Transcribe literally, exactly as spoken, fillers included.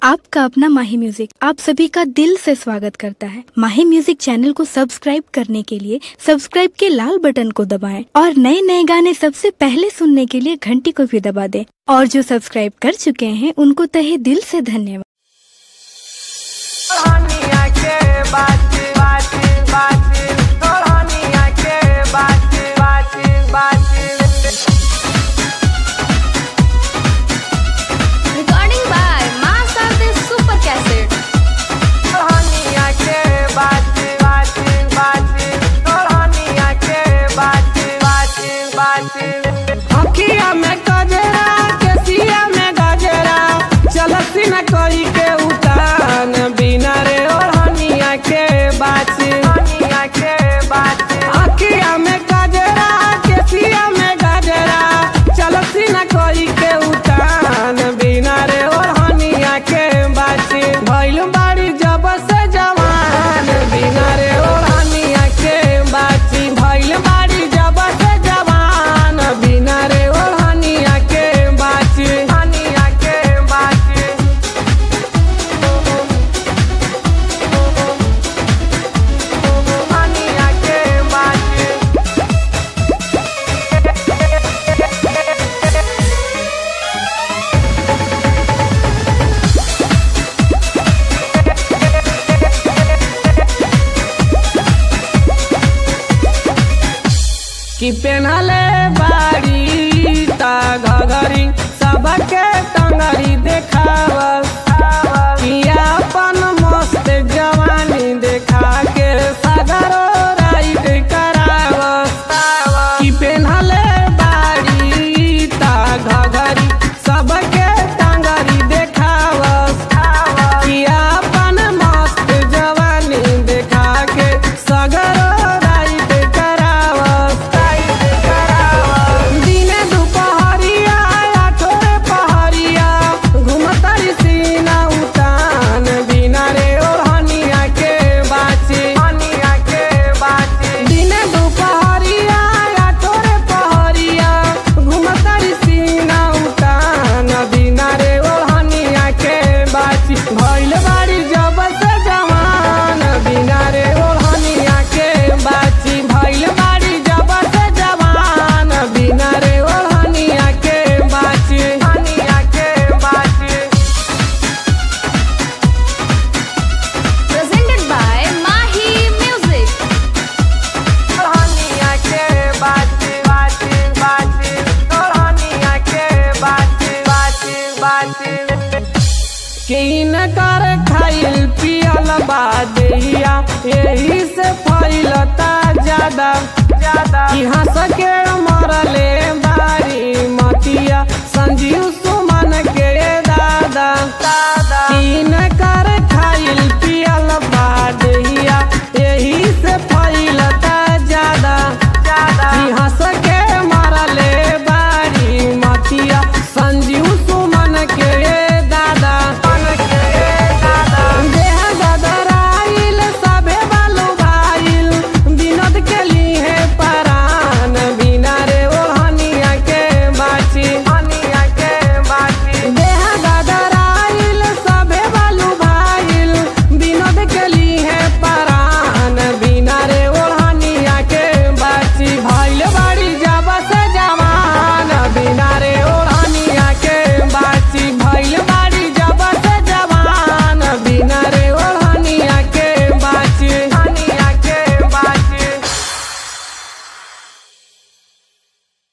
आपका अपना माही म्यूजिक आप सभी का दिल से स्वागत करता है। माही म्यूजिक चैनल को सब्सक्राइब करने के लिए सब्सक्राइब के लाल बटन को दबाएं और नए नए गाने सबसे पहले सुनने के लिए घंटी को भी दबा दें। और जो सब्सक्राइब कर चुके हैं उनको तहे दिल से धन्यवाद। अखिया में गजरा केसिया में गजरा चलती न कोई के उतान बिना रे ओढ़निया के बाची ओढ़निया के बाची अखिया में गजरा केसिया में गजरा चलती न कोई के उतान बिना रे ओढ़निया के बाची भइल बाड़ी जब से जवान बिना रे ओढ़निया के बाची भइल बाड़ी जब से जवान बिना रे ओढ़निया के बाची ओढ़निया के बाची ओढ़निया के बाची कि पेनहले बाड़ी ता घघरी सबके टंगरी देखावस किया अपन मस्त जवानी देखा के सागरो राइड करावस कि पेनहले बाड़ी ता घघरी सबके टंगरी देखावस किया अपन मस्त जवानी देखा के सागरो राइड करावस दिने दुपहरिया आठोरे पहरिया घुमतरी सीना उतान बिना रे ओढ़निया के बाची ओढ़निया के बाची दिने दुपहरिया आठोरे पहरिया घुमतरी सीना उतान बिना रे ओढ़निया के बाची भइल बाड़ी जब से जवान बिना रे ओढ़निया के बाची भइल बाड़ी जब से जवान बिना रे ओढ़निया के बाची ओढ़निया के बाची Presented by Mahi Music. ओढ़निया के बाची बाची बाची ओढ़निया के बाची बाची बाची किन कर खाइल पियल बादिया यही से फैलता ज्यादा ज्यादा कि हंस के मरले बारी मतिया संजीव सुमन के दादा